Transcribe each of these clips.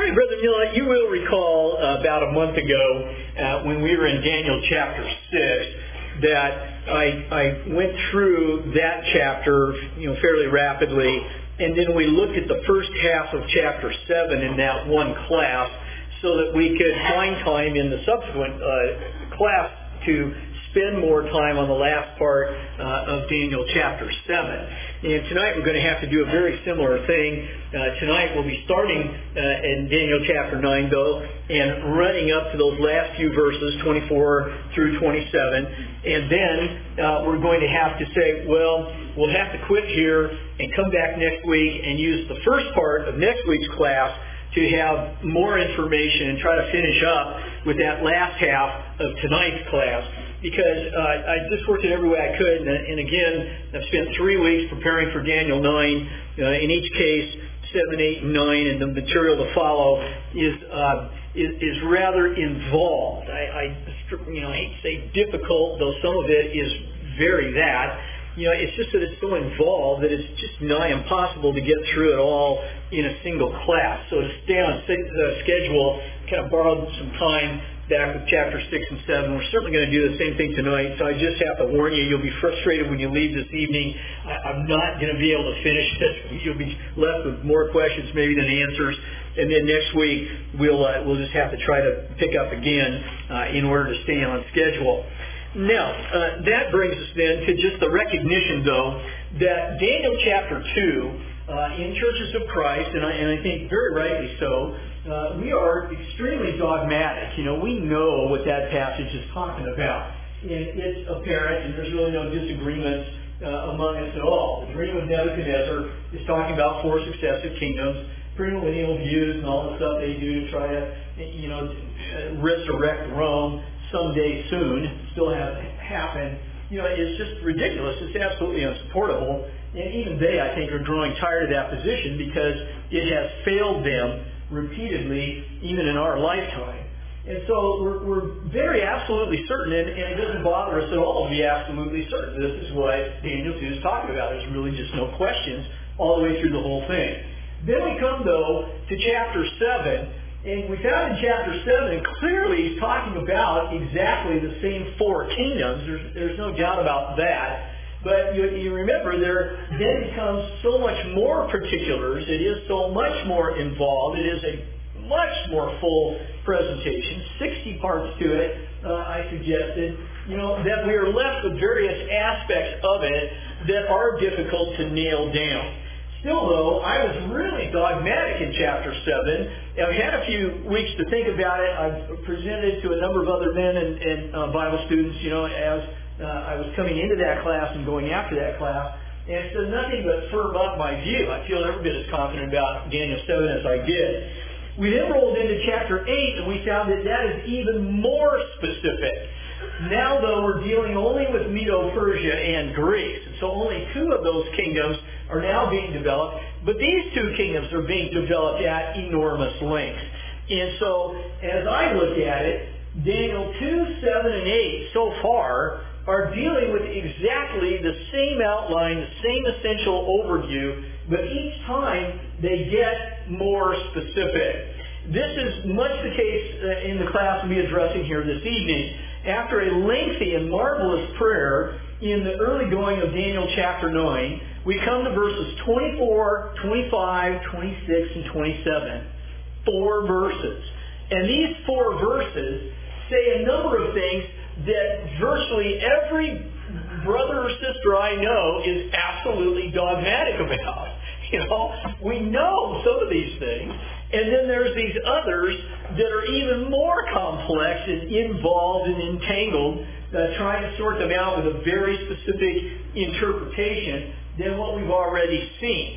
All right, Brother Neil, you will recall about a month ago when we were in Daniel chapter 6 that I went through that chapter fairly rapidly, and then we looked at the first half of chapter 7 in that one class so that we could find time in the subsequent class to spend more time on the last part of Daniel chapter 7. And tonight we're going to have to do a very similar thing. Tonight we'll be starting in Daniel chapter 9, though, and running up to those last few verses, 24 through 27. And then we're going to have to say, well, we'll have to quit here and come back next week and use the first part of next week's class to have more information and try to finish up with that last half of tonight's class. Because I just worked it every way I could, and again, I've spent 3 weeks preparing for Daniel 9. In each case, 7, 8, and 9, and the material to follow is rather involved. I hate to say difficult, though some of it is very that. It's just that it's so involved that it's just nigh impossible to get through it all in a single class. So to stay on schedule, kind of borrowed some time back with chapter 6 and 7. We're certainly going to do the same thing tonight, so I just have to warn you, you'll be frustrated when you leave this evening. I'm not going to be able to finish this. You'll be left with more questions maybe than answers. And then next week, we'll just have to try to pick up again in order to stay on schedule. Now, that brings us then to just the recognition, though, that Daniel chapter 2, in churches of Christ, and I think very rightly so, we are extremely dogmatic. We know what that passage is talking about. And it's apparent, and there's really no disagreements among us at all. The dream of Nebuchadnezzar is talking about 4 successive kingdoms, premillennial views and all the stuff they do to try to, resurrect Rome someday soon. Still hasn't happened. It's just ridiculous. It's absolutely unsupportable. And even they, I think, are growing tired of that position because it has failed them repeatedly, even in our lifetime. And so we're very absolutely certain, and it doesn't bother us at all to be absolutely certain. This is what Daniel 2 is talking about. There's really just no questions all the way through the whole thing. Then we come, though, to chapter 7. And we found in chapter 7, clearly he's talking about exactly the same 4 kingdoms. There's no doubt about that. But you remember, there then becomes so much more particulars. It is so much more involved. It is a much more full presentation, 60 parts to it, I suggested, that we are left with various aspects of it that are difficult to nail down. Still, though, I was really dogmatic in chapter 7. I've had a few weeks to think about it. I've presented it to a number of other men and Bible students, as I was coming into that class and going after that class. And it's done nothing but firm up my view. I feel every bit as confident about Daniel 7 as I did. We then rolled into chapter 8, and we found that that is even more specific. Now, though, we're dealing only with Medo-Persia and Greece. And so only 2 of those kingdoms are now being developed. But these 2 kingdoms are being developed at enormous length. And so, as I look at it, Daniel 2, 7, and 8 so far are dealing with exactly the same outline, the same essential overview, but each time they get more specific. This is much the case in the class we'll be addressing here this evening. After a lengthy and marvelous prayer in the early going of Daniel chapter 9, we come to verses 24, 25, 26, and 27. 4 verses. And these 4 verses say a number of things that virtually every brother or sister I know is absolutely dogmatic about. We know some of these things. And then there's these others that are even more complex and involved and entangled, trying to sort them out with a very specific interpretation than what we've already seen.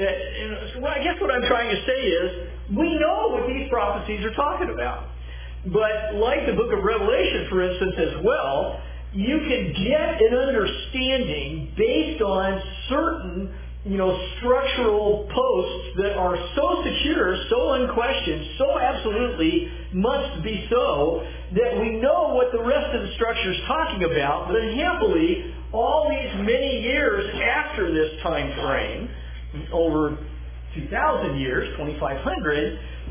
So I guess what I'm trying to say is, we know what these prophecies are talking about. But like the book of Revelation, for instance, as well, you can get an understanding based on certain structural posts that are so secure, so unquestioned, so absolutely must be so, that we know what the rest of the structure is talking about, but happily, all these many years after this time frame, over 2,000 years, 2,500,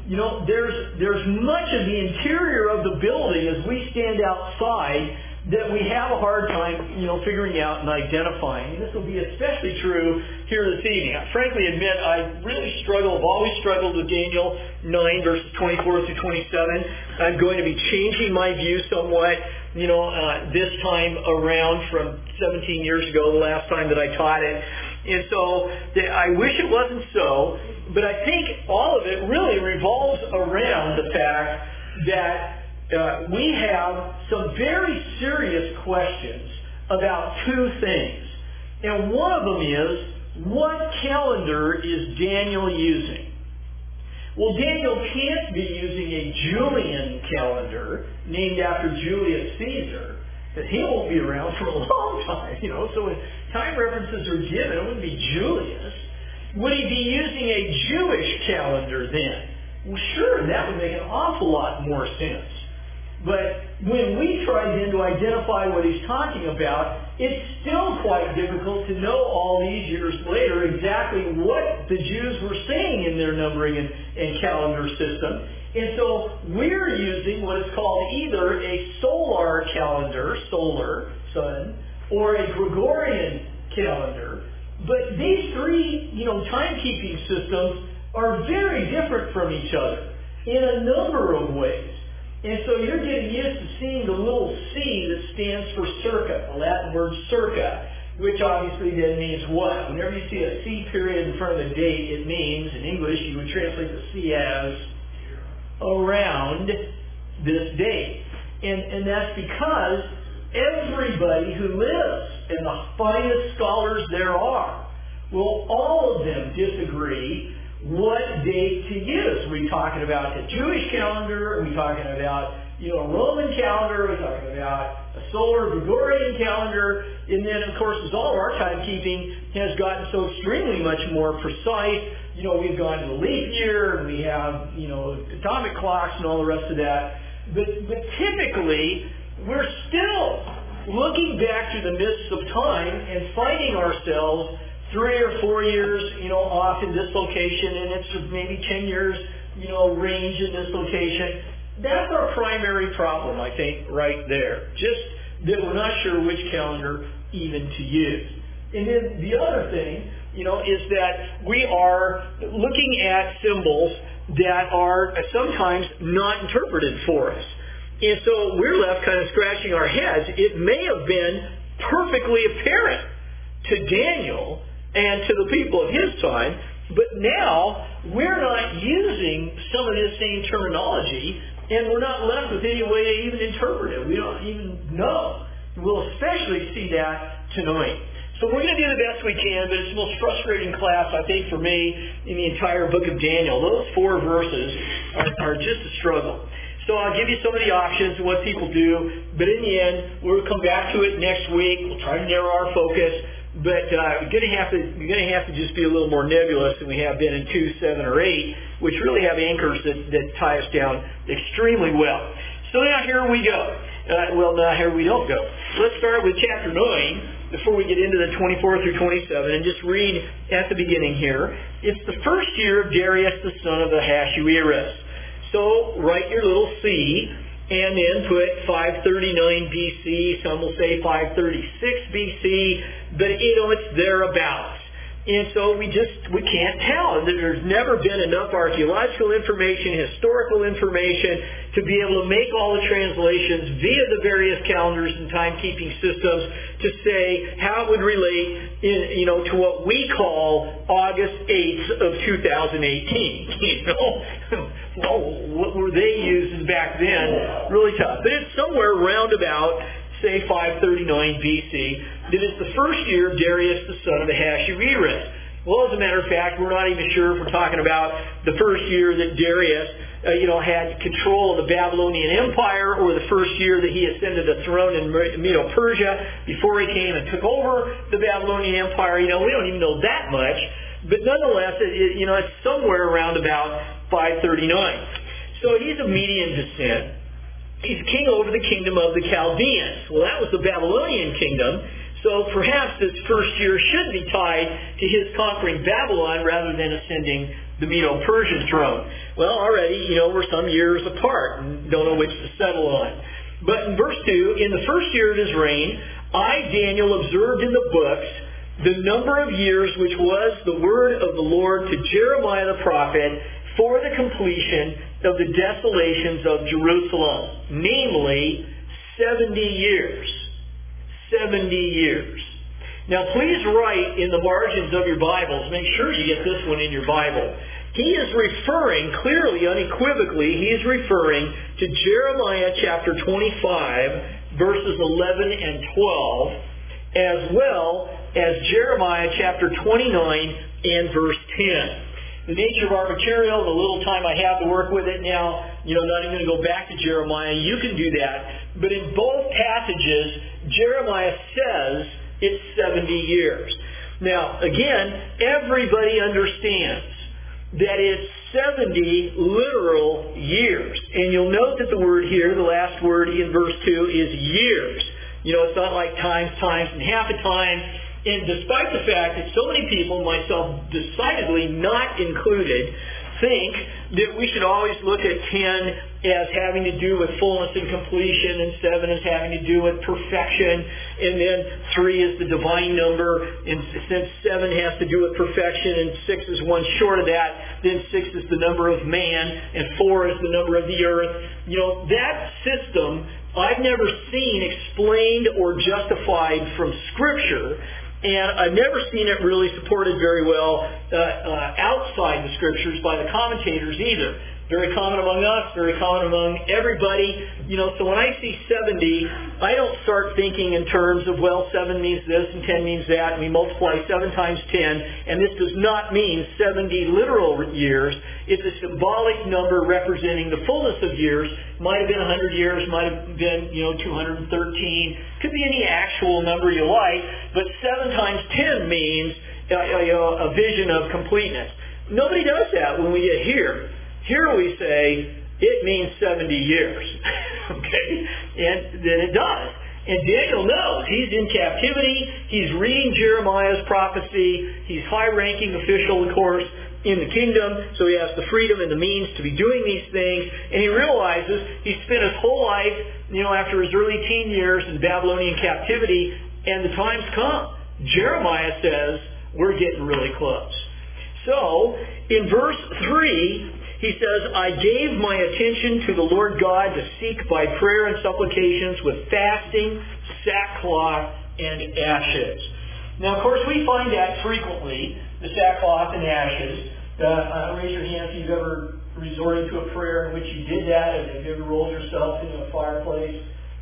there's much of the interior of the building as we stand outside that we have a hard time, figuring out and identifying. And this will be especially true here this evening. I frankly admit I've always struggled with Daniel 9 verses 24 through 27. I'm going to be changing my view somewhat, this time around from 17 years ago, the last time that I taught it. And so I wish it wasn't so, but I think all of it really revolves around the fact that we have some very serious questions about two things. And one of them is, what calendar is Daniel using? Well, Daniel can't be using a Julian calendar named after Julius Caesar, because he won't be around for a long time, So when time references are given, it wouldn't be Julius. Would he be using a Jewish calendar then? Well, sure, that would make an awful lot more sense. But when we try then to identify what he's talking about, it's still quite difficult to know all these years later exactly what the Jews were saying in their numbering and calendar system. And so we're using what is called either a solar calendar, solar, sun, or a Gregorian calendar. But these three, timekeeping systems are very different from each other in a number of ways. And so you're getting used to seeing the little C that stands for circa, the Latin word circa, which obviously then means what? Whenever you see a C period in front of the date, it means, in English, you would translate the C as around this date. And that's because everybody who lives, and the finest scholars there are, will all of them disagree what date to use. Are we talking about a Jewish calendar? Are we talking about, a Roman calendar? Are we talking about a solar Gregorian calendar? And then, of course, as all of our timekeeping has gotten so extremely much more precise, we've gone to the leap year, and we have, atomic clocks and all the rest of that. But typically, we're still looking back to the mists of time and finding ourselves 3 or 4 years, off in this location, and it's maybe 10 years, range in this location. That's our primary problem, I think, right there. Just that we're not sure which calendar even to use. And then the other thing, is that we are looking at symbols that are sometimes not interpreted for us. And so we're left kind of scratching our heads. It may have been perfectly apparent to Daniel and to the people of his time, but now we're not using some of this same terminology, and we're not left with any way to even interpret it. We don't even know. We'll especially see that tonight. So we're going to do the best we can, but it's the most frustrating class, I think, for me in the entire book of Daniel. Those 4 verses are just a struggle. So I'll give you some of the options and what people do, but in the end, we'll come back to it next week. We'll try to narrow our focus. But we're going to have to just be a little more nebulous than we have been in 2, 7, or 8, which really have anchors that tie us down extremely well. So now here we go. Now here we don't go. Let's start with chapter 9 before we get into the 24 through 27, and just read at the beginning here. It's the first year of Darius the son of Ahasuerus. So write your little C, and then put 539 BC. Some will say 536 BC, but it's thereabouts. And so we can't tell. There's never been enough archaeological information, historical information to be able to make all the translations via the various calendars and timekeeping systems to say how it would relate to what we call August 8th of 2018. Well, what were they using back then? Really tough. But it's somewhere round about, say, 539 BC, that is the first year of Darius the son of Ahasuerus. Well, as a matter of fact, we're not even sure if we're talking about the first year that Darius had control of the Babylonian Empire, or the first year that he ascended the throne in Medo-Persia before he came and took over the Babylonian Empire. We don't even know that much. But nonetheless, it's somewhere around about 539. So he's of Median descent. He's king over the kingdom of the Chaldeans. Well, that was the Babylonian kingdom. So perhaps this first year should be tied to his conquering Babylon rather than ascending the Medo-Persian throne. Well, already, we're some years apart and don't know which to settle on. But in verse 2, in the first year of his reign, I, Daniel, observed in the books the number of years which was the word of the Lord to Jeremiah the prophet for the completion of the desolations of Jerusalem, namely 70 years. 70 years. Now please write in the margins of your Bibles, make sure you get this one in your Bible. He is referring, clearly, unequivocally, he is referring to Jeremiah chapter 25, verses 11 and 12, as well as Jeremiah chapter 29 and verse 10. The nature of our material, the little time I have to work with it now, not even going to go back to Jeremiah. You can do that. But in both passages, Jeremiah says it's 70 years. Now, again, everybody understands that it's 70 literal years. And you'll note that the word here, the last word in verse 2, is years. It's not like times, and half a time. And despite the fact that so many people, myself decidedly not included, think that we should always look at 10 as having to do with fullness and completion, and 7 as having to do with perfection, and then 3 is the divine number, and since 7 has to do with perfection, and 6 is one short of that, then 6 is the number of man, and 4 is the number of the earth. That system I've never seen explained or justified from Scripture. And I've never seen it really supported very well outside the Scriptures by the commentators either. Very common among us, very common among everybody. So when I see 70, I don't start thinking in terms of, 7 means this and 10 means that, and we multiply 7 times 10, and this does not mean 70 literal years. It's a symbolic number representing the fullness of years. Might have been 100 years, might have been, 213. Could be any actual number you like, but 7 times 10 means a vision of completeness. Nobody does that when we get here. Here we say, it means 70 years. Okay? And then it does. And Daniel knows. He's in captivity. He's reading Jeremiah's prophecy. He's high-ranking official, of course, in the kingdom. So he has the freedom and the means to be doing these things. And he realizes he spent his whole life, after his early teen years in Babylonian captivity, and the time's come. Jeremiah says, we're getting really close. So, in verse 3, he says, I gave my attention to the Lord God to seek by prayer and supplications with fasting, sackcloth, and ashes. Now, of course, we find that frequently, the sackcloth and ashes. Raise your hand if you've ever resorted to a prayer in which you did that, and if you ever rolled yourself into a fireplace.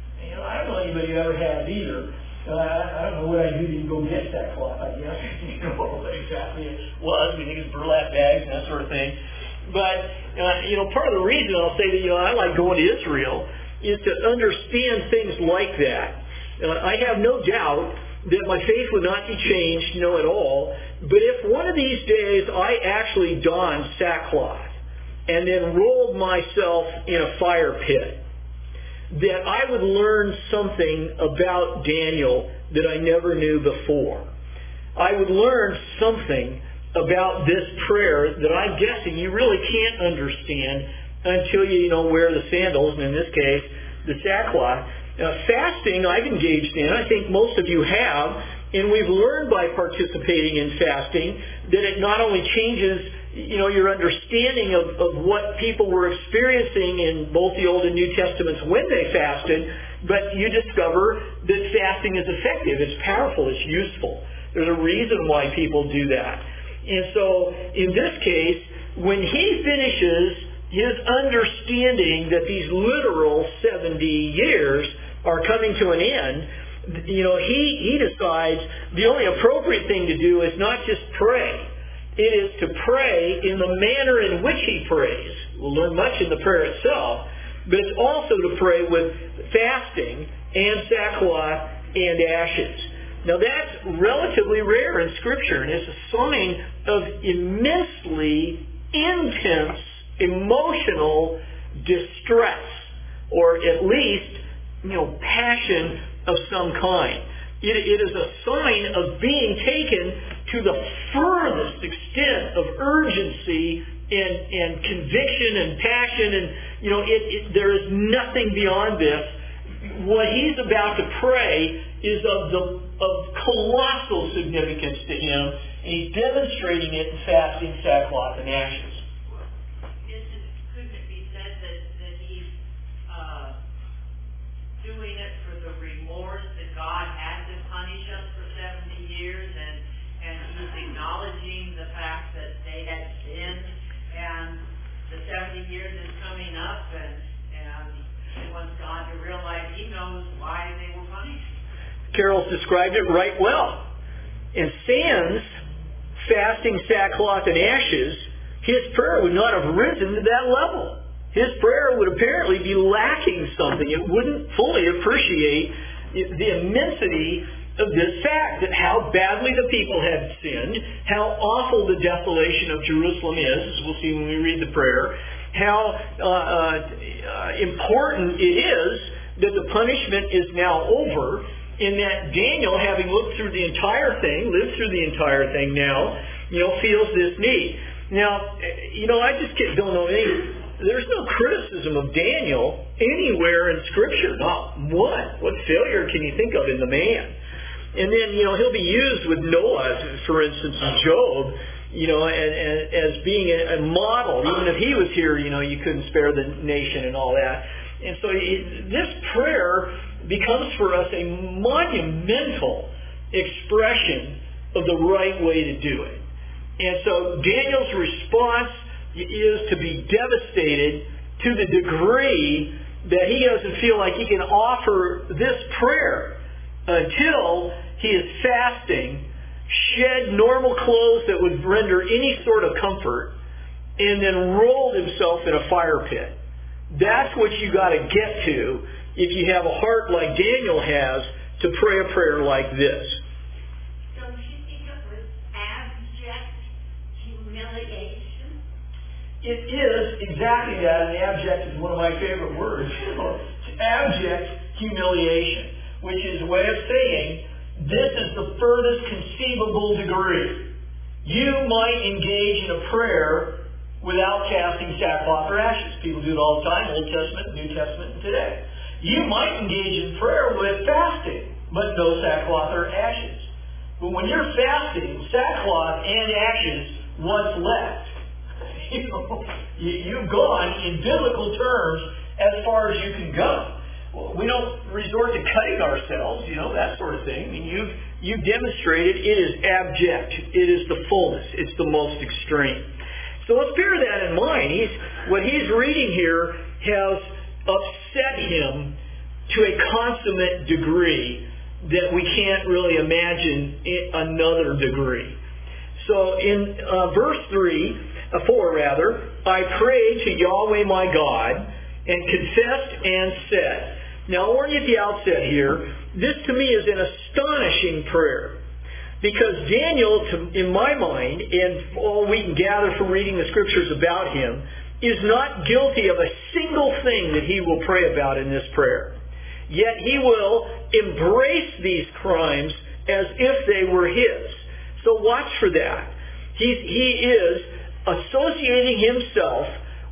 I don't know anybody who ever has either. I don't know what I do to go get sackcloth, I guess. What exactly it was. We think it's burlap bags and that sort of thing. But, part of the reason I'll say that, I like going to Israel is to understand things like that. I have no doubt that my faith would not be changed, at all. But if one of these days I actually donned sackcloth and then rolled myself in a fire pit, that I would learn something about Daniel that I never knew before. I would learn something about this prayer that I'm guessing you really can't understand until you wear the sandals, and in this case, the sackcloth. Fasting I've engaged in, I think most of you have, and we've learned by participating in fasting that it not only changes your understanding of what people were experiencing in both the Old and New Testaments when they fasted, but you discover that fasting is effective, it's powerful, it's useful. There's a reason why people do that. And so, in this case, when he finishes his understanding that these literal 70 years are coming to an end, he decides the only appropriate thing to do is not just pray. It is to pray in the manner in which he prays. We'll learn much in the prayer itself, but it's also to pray with fasting and sackcloth and ashes. Now that's relatively rare in Scripture, and it's a sign of immensely intense emotional distress, or at least, passion of some kind. It is a sign of being taken to the furthest extent of urgency and conviction and passion, and there is nothing beyond this. What he's about to pray is of colossal significance to him, and he's demonstrating it in fasting, sackcloth, and ashes. Couldn't it be said that he's doing it for the remorse that God had to punish us for 70 years, and he's acknowledging the fact that they had sinned, and the 70 years is coming up, and he wants God to realize he knows why they were punished? Carol's described it right well. And sans fasting, sackcloth, and ashes, his prayer would not have risen to that level. His prayer would apparently be lacking something. It wouldn't fully appreciate the immensity of this fact, that how badly the people had sinned, how awful the desolation of Jerusalem is, as we'll see when we read the prayer, how important it is that the punishment is now over, in that Daniel, having looked through the entire thing, lived through the entire thing now, feels this need. Now, I just don't know there's no criticism of Daniel anywhere in Scripture, not one. What failure can you think of in the man? And then, he'll be used with Noah, for instance, and Job, and as being a model. Even if he was here, you couldn't spare the nation and all that. And so this prayer becomes for us a monumental expression of the right way to do it. And so Daniel's response is to be devastated to the degree that he doesn't feel like he can offer this prayer until he is fasting, shed normal clothes that would render any sort of comfort, and then rolled himself in a fire pit. That's what you got to get to if you have a heart like Daniel has to pray a prayer like this. Don't you think it was abject humiliation? It is exactly that, and abject is one of my favorite words. It's abject humiliation, which is a way of saying this is the furthest conceivable degree. You might engage in a prayer without casting sackcloth or ashes. People do it all the time, Old Testament, New Testament, and today. You might engage in prayer with fasting, but no sackcloth or ashes. But when you're fasting, sackcloth and ashes, what's left? You've gone, in biblical terms, as far as you can go. We don't resort to cutting ourselves, that sort of thing. I mean, you've demonstrated it is abject. It is the fullness. It's the most extreme. So let's bear that in mind. What he's reading here has upset him to a consummate degree that we can't really imagine another degree. So in verse 4, I prayed to Yahweh my God and confessed and said. Now, I'll warn you at the outset here, this to me is an astonishing prayer. Because Daniel, in my mind, and all we can gather from reading the Scriptures about him, is not guilty of a single thing that he will pray about in this prayer. Yet he will embrace these crimes as if they were his. So watch for that. He is associating himself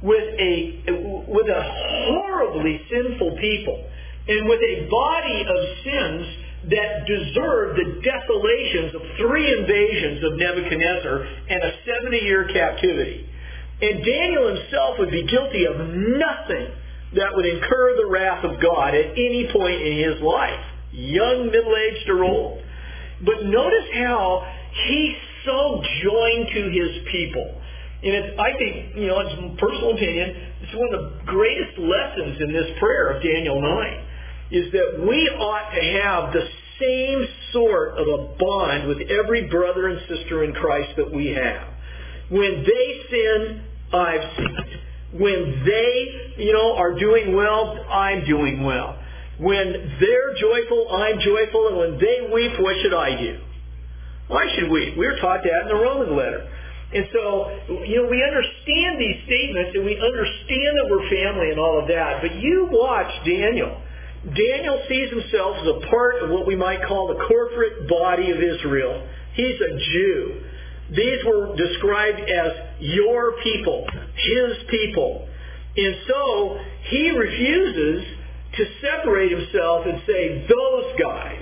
with a horribly sinful people, and with a body of sins that deserve the desolations of 3 invasions of Nebuchadnezzar and a 70-year captivity. And Daniel himself would be guilty of nothing that would incur the wrath of God at any point in his life, young, middle-aged, or old. But notice how he's so joined to his people. And I think, it's my personal opinion, it's one of the greatest lessons in this prayer of Daniel 9. Is that we ought to have the same sort of a bond with every brother and sister in Christ that we have. When they sin, I've sinned. When they, are doing well, I'm doing well. When they're joyful, I'm joyful. And when they weep, what should I do? Why should we? We were taught that in the Roman letter. And so, we understand these statements and we understand that we're family and all of that. But you watch Daniel. Daniel sees himself as a part of what we might call the corporate body of Israel, He's a Jew. These were described as your people, his people. And so he refuses to separate himself and say, those guys,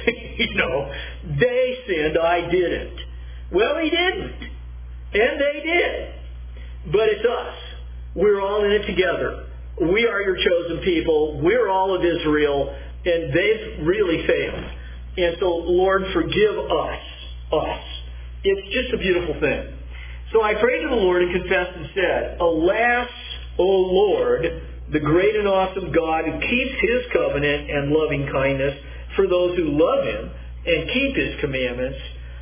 they sinned, I didn't. Well, he didn't. And they did. But it's us. We're all in it together. We are your chosen people. We're all of Israel. And they've really failed. And so, Lord, forgive us. It's just a beautiful thing. So I prayed to the Lord and confessed and said, alas, O Lord, the great and awesome God who keeps his covenant and loving kindness for those who love him and keep his commandments,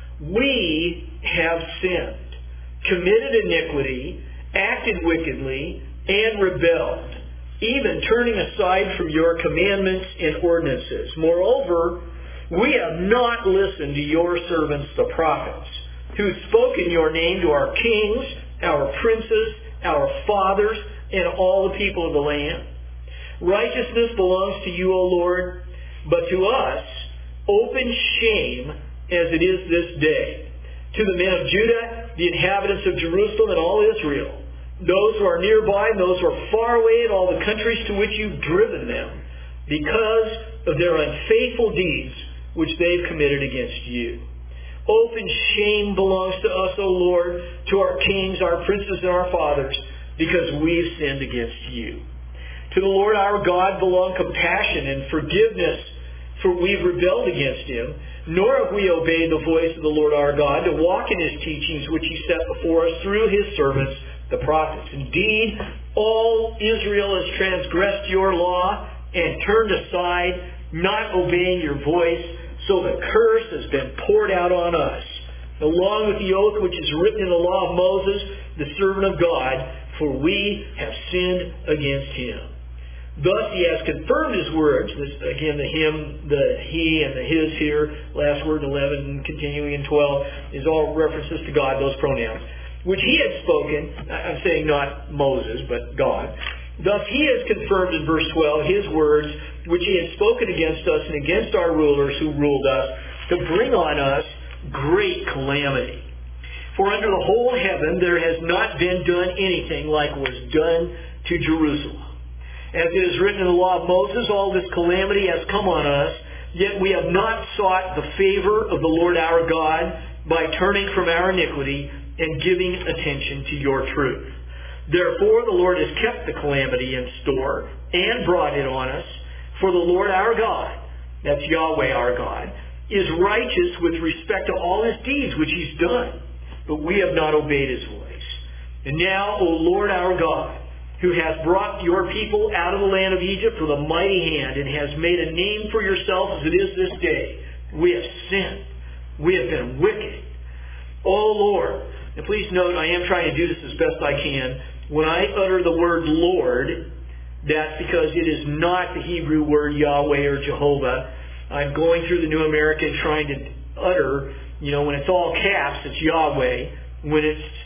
we have sinned, committed iniquity, acted wickedly, and rebelled, even turning aside from your commandments and ordinances. Moreover, we have not listened to your servants, the prophets, who spoke in your name to our kings, our princes, our fathers, and all the people of the land. Righteousness belongs to you, O Lord, but to us open shame as it is this day. To the men of Judah, the inhabitants of Jerusalem, and all Israel, those who are nearby and those who are far away, and all the countries to which you've driven them, because of their unfaithful deeds which they've committed against you. Open shame belongs to us, O Lord, to our kings, our princes, and our fathers, because we've sinned against you. To the Lord our God belong compassion and forgiveness, for we've rebelled against him, nor have we obeyed the voice of the Lord our God to walk in his teachings which he set before us through his servants, the prophets. Indeed, all Israel has transgressed your law and turned aside, not obeying your voice, so the curse has been poured out on us, along with the oath which is written in the law of Moses, the servant of God, for we have sinned against him. Thus he has confirmed his words. This, again, the him, the he, and the his here, last word in 11 and continuing in 12, is all references to God, those pronouns, which he had spoken, I'm saying not Moses, but God. Thus he has confirmed in verse 12 his words, which he had spoken against us and against our rulers who ruled us, to bring on us great calamity. For under the whole heaven there has not been done anything like was done to Jerusalem. As it is written in the law of Moses, all this calamity has come on us, yet we have not sought the favor of the Lord our God by turning from our iniquity and giving attention to your truth. Therefore the Lord has kept the calamity in store and brought it on us. For the Lord our God, that's Yahweh our God, is righteous with respect to all his deeds which he's done, but we have not obeyed his voice. And now, O Lord our God, who has brought your people out of the land of Egypt with a mighty hand and has made a name for yourself as it is this day, we have sinned. We have been wicked. O Lord, and please note, I am trying to do this as best I can. When I utter the word Lord, that's because it is not the Hebrew word Yahweh or Jehovah. I'm going through the New American trying to utter, when it's all caps, it's Yahweh. When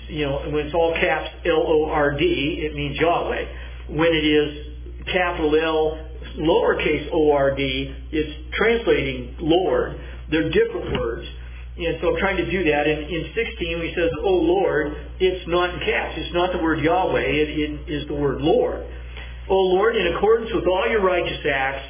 it's all caps Lord, it means Yahweh. When it is capital L, lowercase ord, it's translating Lord. They're different words. And so I'm trying to do that. And in 16, he says, O Lord, it's not in caps. It's not the word Yahweh. It is the word Lord. O Lord, in accordance with all your righteous acts,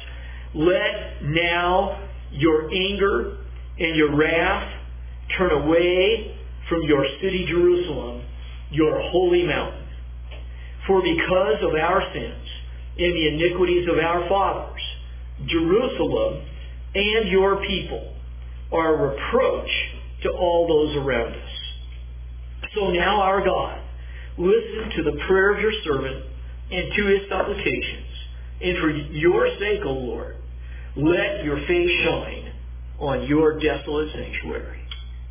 let now your anger and your wrath turn away from your city Jerusalem, your holy mountain. For because of our sins and the iniquities of our fathers, Jerusalem and your people are a reproach to all those around us. So now, our God, listen to the prayer of your servant and to his supplications. And for your sake, O Lord, let your face shine on your desolate sanctuary.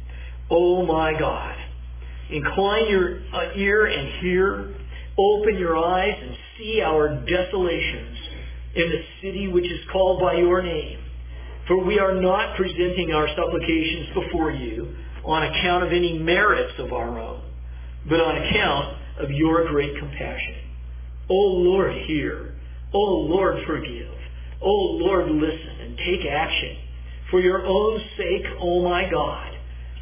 O my God, incline your ear and hear, open your eyes and see our desolations in the city which is called by your name. For we are not presenting our supplications before you on account of any merits of our own, but on account of your great compassion. O Lord, hear. O Lord, forgive. O Lord, listen and take action. For your own sake, O my God,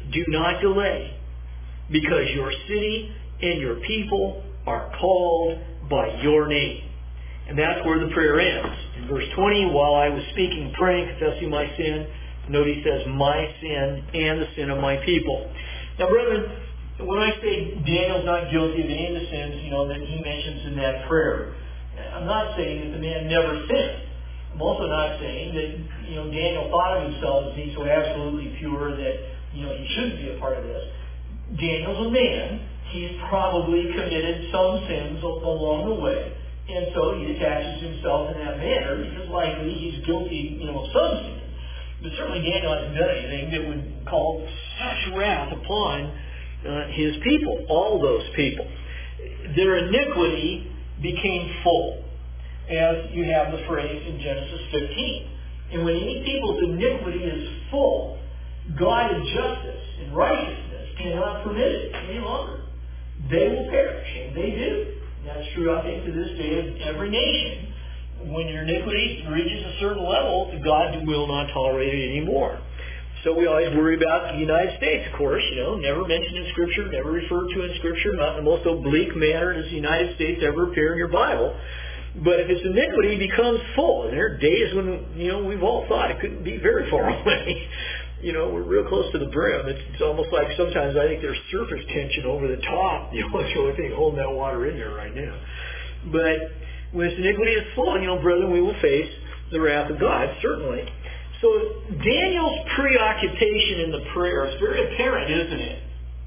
do not delay, because your city and your people are called by your name. And that's where the prayer ends. In verse 20, while I was speaking, praying, confessing my sin, note he says, my sin and the sin of my people. Now, brethren, when I say Daniel's not guilty of any of the sins, that he mentions in that prayer, I'm not saying that the man never sinned. I'm also not saying that, Daniel thought of himself as being so absolutely pure that, he shouldn't be a part of this. Daniel's a man. He's probably committed some sins along the way. And so he attaches himself in that manner because likely he's guilty, of some sin. But certainly Daniel hasn't done anything that would call such wrath upon his people, all those people. Their iniquity became full, as you have the phrase in Genesis 15. And when any people's iniquity is full, God in justice and righteousness cannot permit it any longer. They will perish, and they do. That's true, I think, to this day of every nation. When your iniquity reaches a certain level, God will not tolerate it anymore. So we always worry about the United States, of course, never mentioned in Scripture, never referred to in Scripture, not in the most oblique manner does the United States ever appear in your Bible. But if its iniquity becomes full, and there are days when, we've all thought it couldn't be very far away. We're real close to the brim. It's almost like sometimes I think there's surface tension over the top. It's the only thing holding that water in there right now. But when its iniquity is full, brethren, we will face the wrath of God, certainly. So Daniel's preoccupation in the prayer is very apparent, isn't it?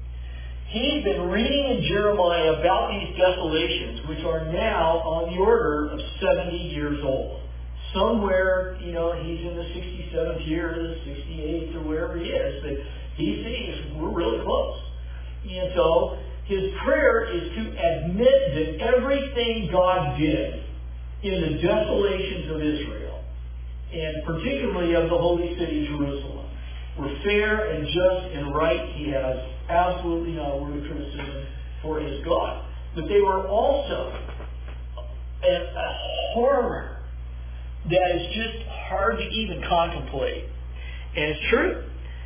He's been reading in Jeremiah about these desolations, which are now on the order of 70 years old. Somewhere, he's in the 67th year or the 68th or wherever he is, but he thinks we're really close. And so his prayer is to admit that everything God did in the desolations of Israel, and particularly of the holy city Jerusalem, were fair and just and right. He has absolutely not a word of criticism for his God. But they were also a horror that is just hard to even contemplate. And it's true.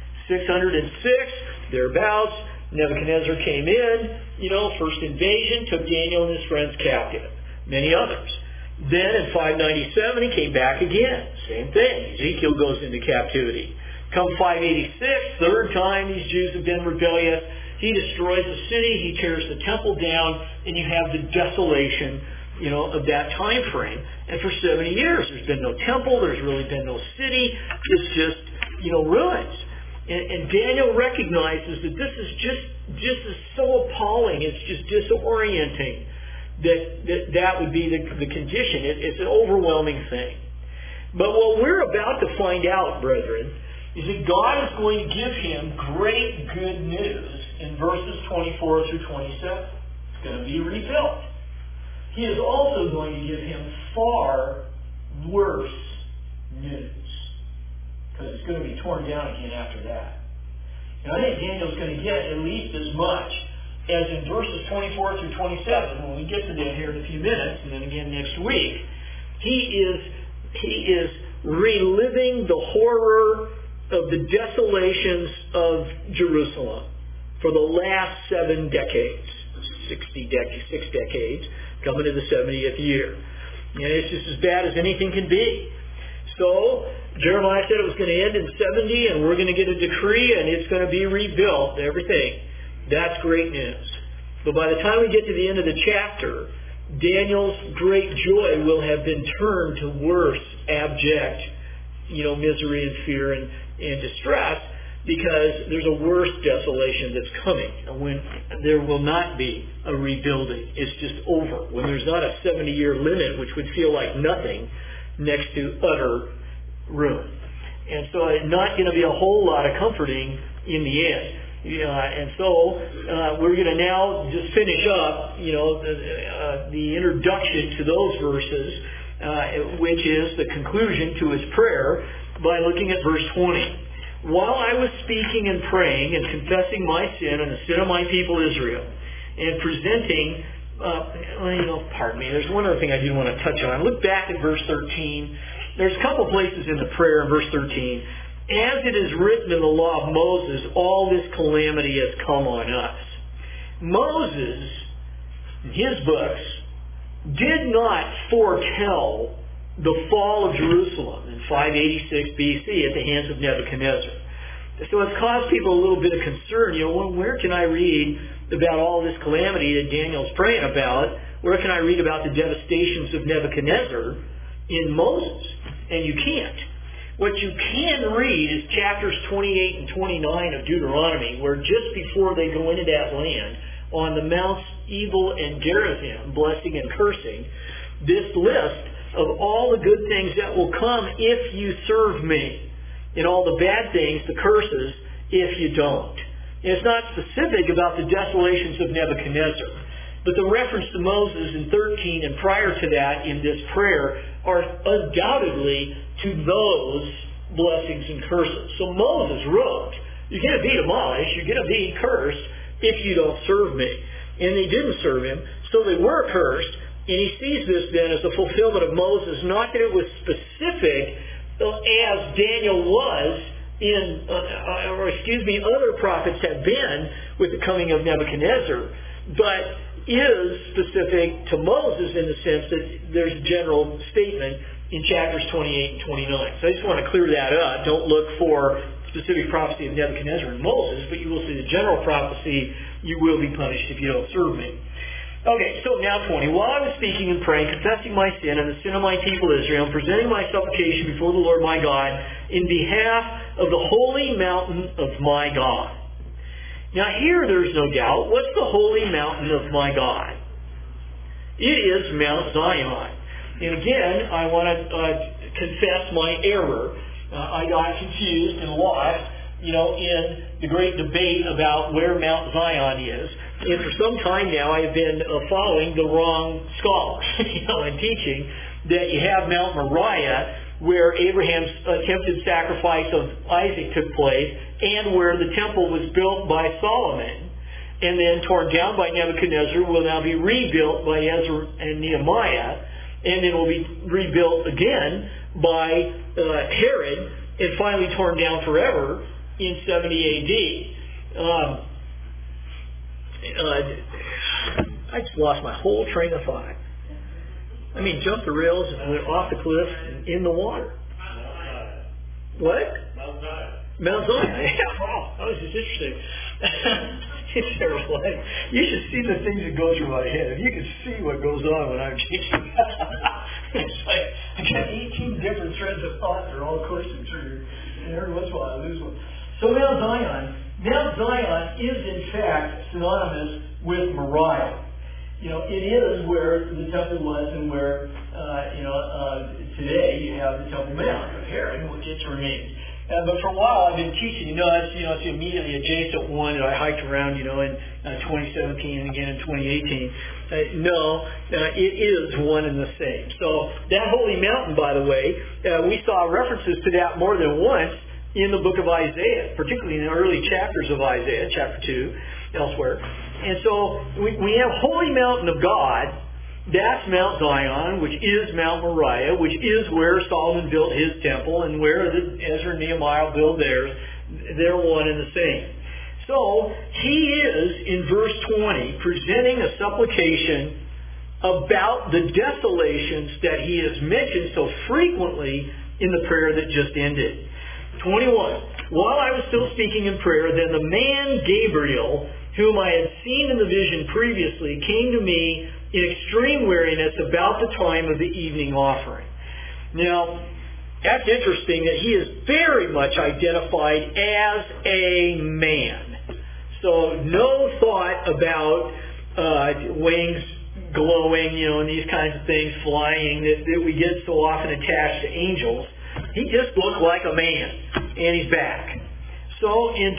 606, thereabouts, Nebuchadnezzar came in, first invasion, took Daniel and his friends captive. Many others. Then in 597, he came back again. Same thing. Ezekiel goes into captivity. Come 586, third time these Jews have been rebellious. He destroys the city. He tears the temple down. And you have the desolation, of that time frame. And for 70 years, there's been no temple. There's really been no city. It's just, ruins. And Daniel recognizes that this is just so appalling. It's just disorienting that would be the condition. It's an overwhelming thing. But what we're about to find out, brethren, is that God is going to give him great good news in verses 24 through 27. It's going to be rebuilt. He is also going to give him far worse news, because it's going to be torn down again after that. And I think Daniel's going to get at least as much as in verses 24 through 27, when we get to that here in a few minutes, and then again next week. He is reliving the horror of the desolations of Jerusalem for the last 7 decades, 6 decades, coming to the 70th year. And it's just as bad as anything can be. So Jeremiah said it was going to end in 70, and we're going to get a decree, and it's going to be rebuilt, everything. That's great news. But by the time we get to the end of the chapter, Daniel's great joy will have been turned to worse, abject, misery and fear and distress, because there's a worse desolation that's coming when there will not be a rebuilding. It's just over. When there's not a 70-year limit, which would feel like nothing, next to utter ruin. And so it's not going to be a whole lot of comforting in the end. And so we're going to now just finish up, the introduction to those verses, which is the conclusion to his prayer, by looking at verse 20. While I was speaking and praying and confessing my sin and the sin of my people Israel, and presenting, there's one other thing I do want to touch on. Look back at verse 13. There's a couple places in the prayer in verse 13 as it is written in the law of Moses, all this calamity has come on us. Moses, in his books, did not foretell the fall of Jerusalem in 586 BC at the hands of Nebuchadnezzar. So it's caused people a little bit of concern. Well, where can I read about all this calamity that Daniel's praying about? Where can I read about the devastations of Nebuchadnezzar in Moses? And you can't. What you can read is chapters 28 and 29 of Deuteronomy, where just before they go into that land, on the Mounts Ebal and Gerizim, blessing and cursing, this list of all the good things that will come if you serve me, and all the bad things, the curses, if you don't. And it's not specific about the desolations of Nebuchadnezzar, but the reference to Moses in 13 and prior to that in this prayer are undoubtedly to those blessings and curses. So Moses wrote, you're going to be demolished, you're going to be cursed if you don't serve me. And they didn't serve him, so they were cursed. And he sees this then as a fulfillment of Moses, not that it was specific as Daniel was in, other prophets have been with the coming of Nebuchadnezzar, but is specific to Moses in the sense that there's a general statement in chapters 28 and 29. So I just want to clear that up. Don't look for specific prophecy of Nebuchadnezzar and Moses, but you will see the general prophecy, you will be punished if you don't serve me. Okay, so now 20. While I was speaking and praying, confessing my sin and the sin of my people Israel, and presenting my supplication before the Lord my God in behalf of the holy mountain of my God. Now here there's no doubt, what's the holy mountain of my God? It is Mount Zion. And again, I want to confess my error. I got confused and lost, in the great debate about where Mount Zion is. And for some time now, I have been following the wrong scholars, and teaching that you have Mount Moriah, where Abraham's attempted sacrifice of Isaac took place, and where the temple was built by Solomon, and then torn down by Nebuchadnezzar, will now be rebuilt by Ezra and Nehemiah, and then will be rebuilt again by Herod, and finally torn down forever in 70 AD. I just lost my whole train of thought. I mean, jumped the rails and went off the cliff and in the water. What? Mount Zion. Mount Zion. Yeah. Wow, that was just interesting. It's terrible. You should see the things that go through my head. If you could see what goes on when I'm teaching. It's like I got 18 different threads of thought that are all coursing through. And every once in a while I lose one. So Mount Zion is in fact synonymous with Moriah. It is where the temple was, and where today you have the Temple Mount of Herod, which it remains. But for a while I've been teaching. It's the immediately adjacent one that I hiked around, in 2017 and again in 2018. It is one and the same. So that holy mountain, by the way, we saw references to that more than once in the book of Isaiah, particularly in the early chapters of Isaiah, chapter 2, elsewhere. And so we have holy mountain of God. That's Mount Zion, which is Mount Moriah, which is where Solomon built his temple and where Ezra and Nehemiah built theirs. They're one and the same. So he is, in verse 20, presenting a supplication about the desolations that he has mentioned so frequently in the prayer that just ended. 21. While I was still speaking in prayer, then the man Gabriel, whom I had seen in the vision previously, came to me in extreme weariness about the time of the evening offering. Now, that's interesting that he is very much identified as a man. So no thought about wings glowing, and these kinds of things flying that we get so often attached to angels. He just looked like a man, and he's back. So in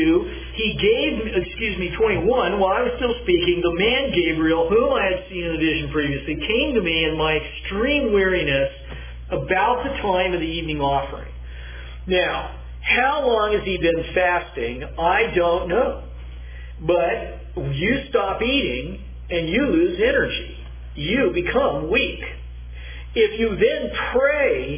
21, while I was still speaking, the man Gabriel, whom I had seen in the vision previously, came to me in my extreme weariness about the time of the evening offering. Now, how long has he been fasting? I don't know. But you stop eating and you lose energy. You become weak. If you then pray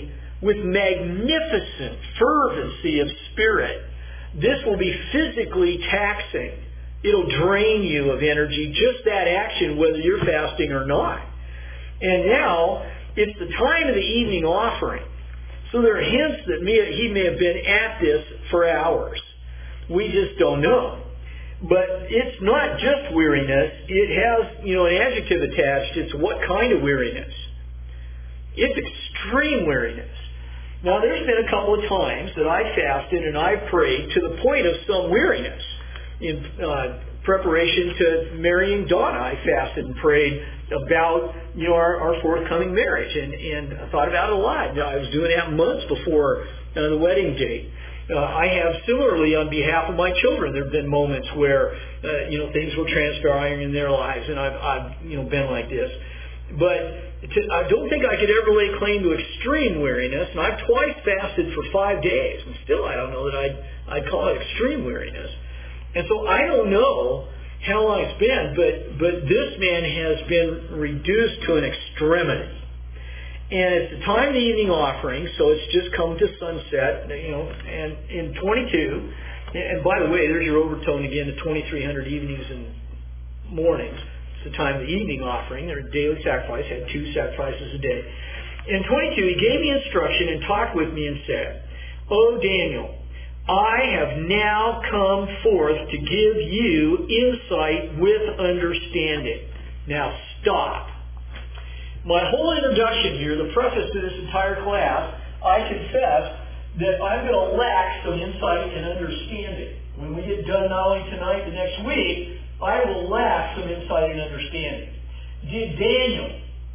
with magnificent fervency of spirit. This will be physically taxing. It'll drain you of energy, just that action, whether you're fasting or not. And now, it's the time of the evening offering. So there are hints that he may have been at this for hours. We just don't know. But it's not just weariness. It has, an adjective attached. It's what kind of weariness. It's extreme weariness. Now, there's been a couple of times that I fasted and I prayed to the point of some weariness. In preparation to marrying Donna, I fasted and prayed about our forthcoming marriage, and I thought about it a lot. I was doing that months before the wedding date. I have similarly on behalf of my children. There have been moments where things were transpiring in their lives, and I've been like this. But I don't think I could ever lay claim to extreme weariness, and I've twice fasted for 5 days, and still I don't know that I'd call it extreme weariness. And so I don't know how long it's been, but this man has been reduced to an extremity. And it's the time of the evening offering, so it's just come to sunset, and in 22, and by the way, there's your overtone again, the 2,300 evenings and mornings. It's the time of the evening offering. Their daily sacrifice had 2 sacrifices a day. In 22, he gave me instruction and talked with me and said, "O Daniel, I have now come forth to give you insight with understanding." Now stop. My whole introduction here, the preface to this entire class, I confess that I'm going to lack some insight and understanding. When we get done not only tonight, the next week, I will lack some insight and understanding. Did Daniel?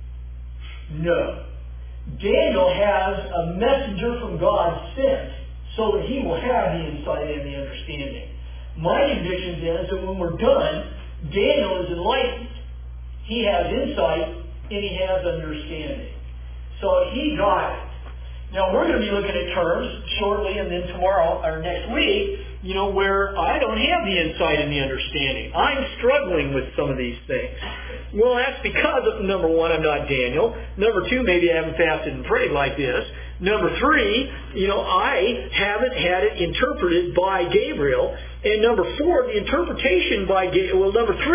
No. Daniel has a messenger from God sent so that he will have the insight and the understanding. My conviction then is that when we're done, Daniel is enlightened. He has insight and he has understanding. So he got it. Now we're going to be looking at terms shortly, and then tomorrow or next week, where I don't have the insight and the understanding. I'm struggling with some of these things. Well, that's because, number one, I'm not Daniel. Number two, maybe I haven't fasted and prayed like this. Number three, I haven't had it interpreted by Gabriel. And number four, the interpretation by Gabriel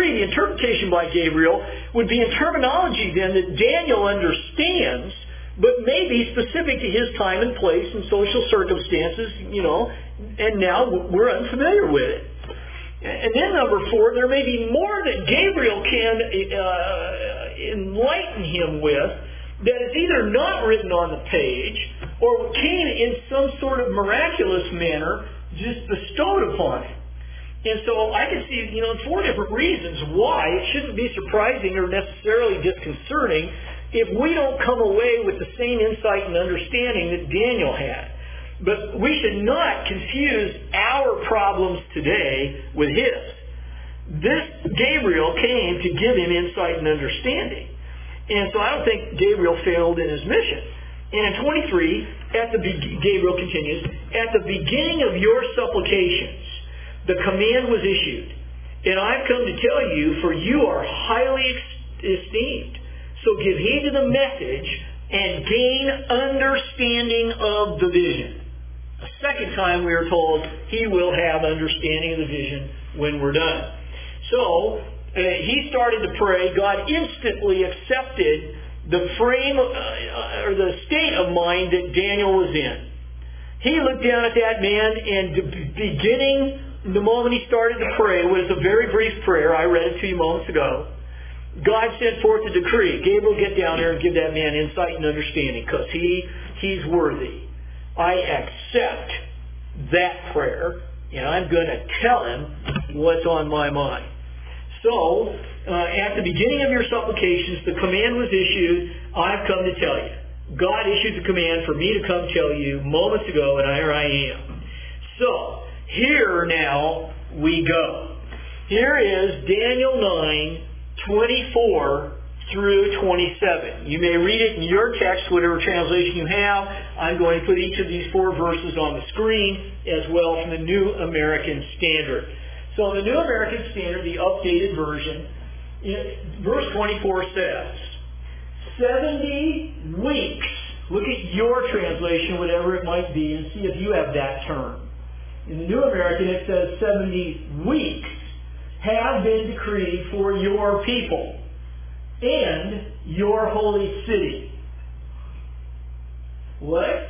would be in terminology then that Daniel understands, but maybe specific to his time and place and social circumstances, and now we're unfamiliar with it. And then number four, there may be more that Gabriel can enlighten him with that is either not written on the page or came in some sort of miraculous manner just bestowed upon him. And so I can see, 4 different reasons why it shouldn't be surprising or necessarily disconcerting if we don't come away with the same insight and understanding that Daniel had. But we should not confuse our problems today with his. This Gabriel came to give him insight and understanding. And so I don't think Gabriel failed in his mission. And in 23, Gabriel continues, "At the beginning of your supplications, the command was issued, and I've come to tell you, for you are highly esteemed. So give heed to the message and gain understanding of the vision." A second time we are told he will have understanding of the vision when we're done. So he started to pray. God instantly accepted the frame or the state of mind that Daniel was in. He looked down at that man, and beginning the moment he started to pray was a very brief prayer. I read it to you moments ago. God sent forth a decree. Gabriel, get down there and give that man insight and understanding, because he's worthy. I accept that prayer, and I'm going to tell him what's on my mind. So, at the beginning of your supplications, the command was issued, I've come to tell you. God issued the command for me to come tell you moments ago, and here I am. So, here now we go. Here is Daniel 9:24 through 27. You may read it in your text, whatever translation you have. I'm going to put each of these 4 verses on the screen as well from the New American Standard. So in the New American Standard, the updated version, verse 24 says, 70 weeks, look at your translation, whatever it might be, and see if you have that term. In the New American, it says 70 weeks have been decreed for your people and your holy city. What?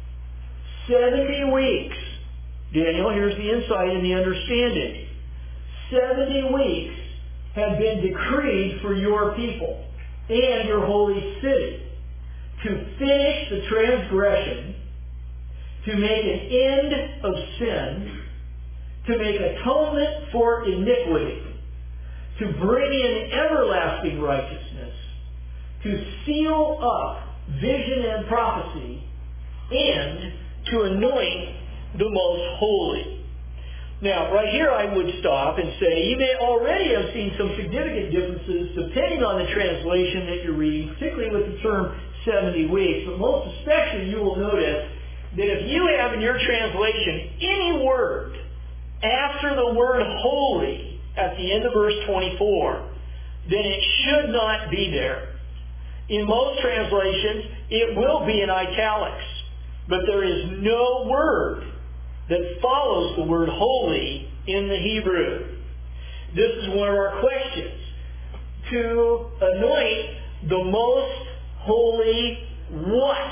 70 weeks. Daniel, here's the insight and the understanding. 70 weeks have been decreed for your people and your holy city to finish the transgression, to make an end of sin, to make atonement for iniquity, to bring in everlasting righteousness, to seal up vision and prophecy, and to anoint the most holy. Now, right here I would stop and say, you may already have seen some significant differences depending on the translation that you're reading, particularly with the term 70 weeks. But most especially you will notice that if you have in your translation any word after the word holy at the end of verse 24, then it should not be there. In most translations, it will be in italics, but there is no word that follows the word holy in the Hebrew. This is one of our questions. To anoint the most holy what?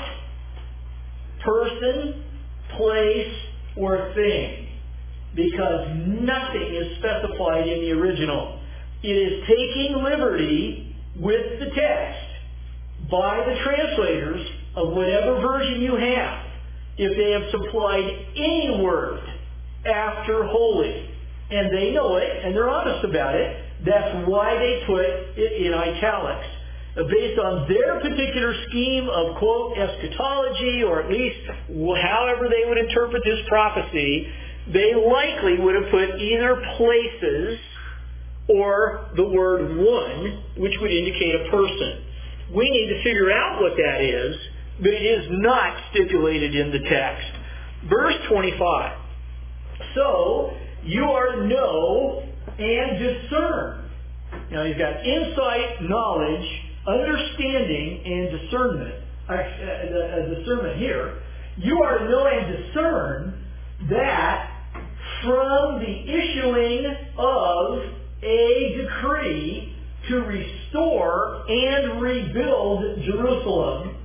Person, place, or thing. Because nothing is specified in the original. It is taking liberty with the text by the translators of whatever version you have, if they have supplied any word after holy. And they know it, and they're honest about it. That's why they put it in italics. Based on their particular scheme of, quote, eschatology, or at least however they would interpret this prophecy, they likely would have put either places or the word one, which would indicate a person. We need to figure out what that is, but it is not stipulated in the text. Verse 25. So, you are to know and discern. Now, you've got insight, knowledge, understanding, and discernment. Discernment here. You are to know and discern that from the issuing of a decree to restore and rebuild Jerusalem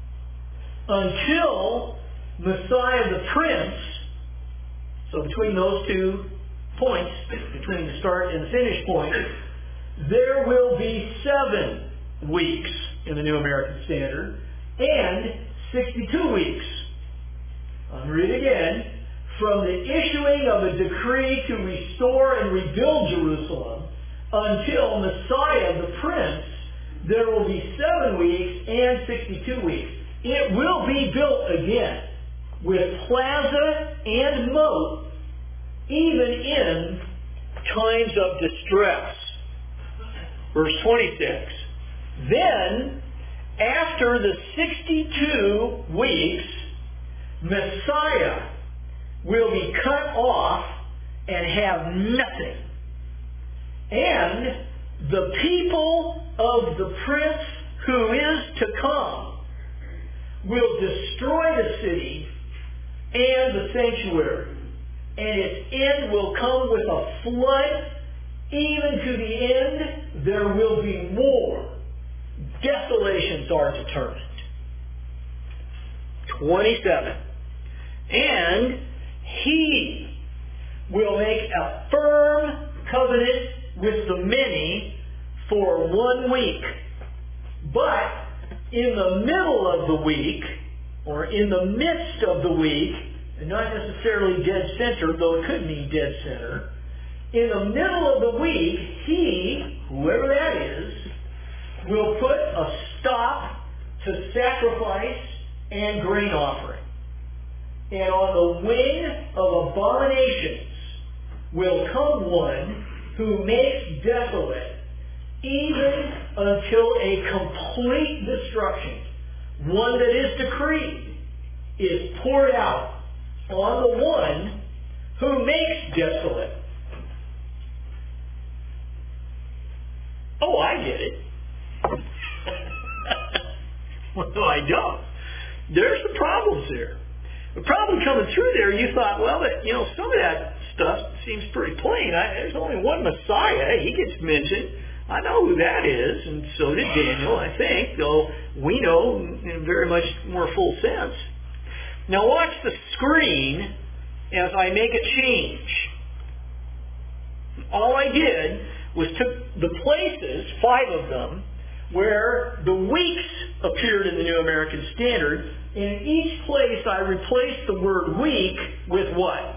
until Messiah the Prince, so between those 2 points, between the start and the finish point, there will be 7 weeks in the New American Standard and 62 weeks. I'll read again. From the issuing of a decree to restore and rebuild Jerusalem until Messiah the Prince, there will be 7 weeks and 62 weeks. It will be built again with plaza and moat, even in times of distress. Verse 26. Then, after the 62 weeks, Messiah will be cut off and have nothing. And the people of the Prince who is to come will destroy the city and the sanctuary, and its end will come with a flood. Even to the end, there will be war. Desolations are determined. 27. And he will make a firm covenant with the many for 1 week. But in the middle of the week, or in the midst of the week, and not necessarily dead center, though it could mean dead center, in the middle of the week, he, whoever that is, will put a stop to sacrifice and grain offering. And on the wing of abominations will come one who makes desolate, even until a complete destruction, one that is decreed, is poured out on the one who makes desolate. Oh, I get it. Well, no, I don't. There's some problems there. The problem coming through there, you thought, well, some of that stuff seems pretty plain. There's only one Messiah. He gets mentioned. I know who that is, and so did Daniel, I think, though we know in very much more full sense. Now watch the screen as I make a change. All I did was took the places, 5 of them, where the weeks appeared in the New American Standard. In each place I replaced the word week with what?